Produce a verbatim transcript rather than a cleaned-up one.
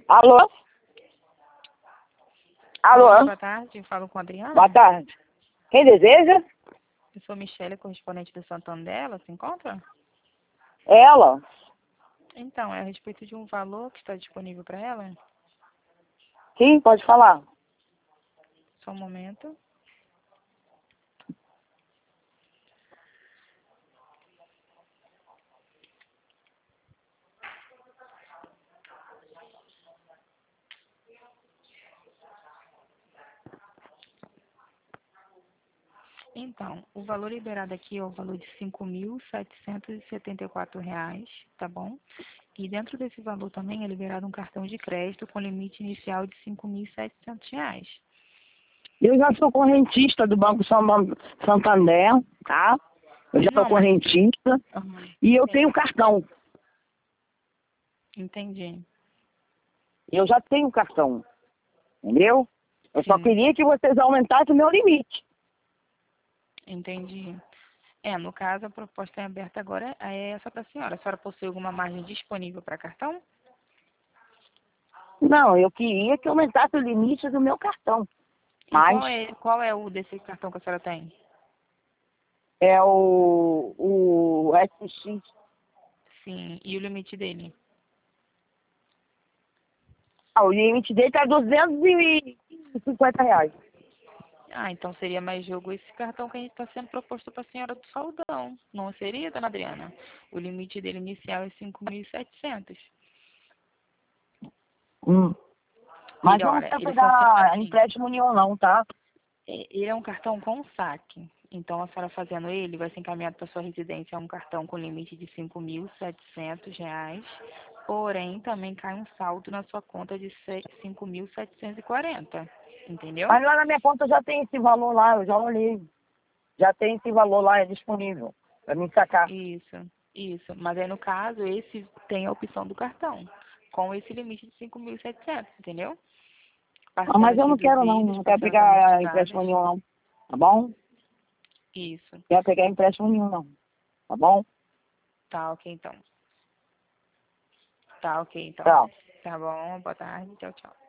Alô? Alô? Oi, boa tarde. Falo com a Adriana. Boa tarde. Quem deseja? Eu sou Michele, correspondente do Santander. Ela se encontra? Ela. Então, é a respeito de um valor que está disponível para ela. Sim, pode falar. Só um momento. Então, o valor liberado aqui é o valor de cinco mil setecentos e setenta e quatro reais, tá bom? E dentro desse valor também é liberado um cartão de crédito com limite inicial de cinco mil e setecentos reais. Eu já sou correntista do Banco São- Santander, tá? Eu já sou Não, mas... correntista Uhum, e eu sim, tenho cartão. entendi. Eu já tenho cartão, entendeu? Eu só Sim, queria que vocês aumentassem o meu limite. entendi. É, no caso, a proposta em aberta agora é essa para a senhora. A senhora possui alguma margem disponível para cartão? Não, eu queria que aumentasse o limite do meu cartão. E Mas qual é, qual é o desse cartão que a senhora tem? é o, o S X. Sim, e o limite dele? Ah, o limite dele tá duzentos e cinquenta reais. Ah, então seria mais jogo esse cartão que a gente está sendo proposto para a senhora do Saudão. Não seria, dona Adriana? O limite dele inicial é cinco mil e setecentos. Hum. Mas Ele, eu não olha, quero ele funciona pegar assim. empréstimo nenhum não, tá? É, ele é um cartão com saque. Então, a senhora fazendo ele, vai ser encaminhado para sua residência um cartão com limite de cinco mil e setecentos reais. Porém, também cai um saldo na sua conta de cinco mil setecentos e quarenta. Entendeu? Mas lá na minha conta já tem esse valor lá, eu já olhei. Já tem esse valor lá, é disponível para mim sacar. Isso, isso. Mas aí, no caso, esse tem a opção do cartão, com esse limite de cinco mil e setecentos, entendeu? Ah, mas Parcelas eu não quero não, reduzidas, não quero parcelas pegar amortizadas. empréstimo nenhum não, tá bom? Isso. Quero pegar empréstimo nenhum não, tá bom? Tá ok, então. Tá ok, então. Tchau. Tá bom, boa tarde, tchau, tchau.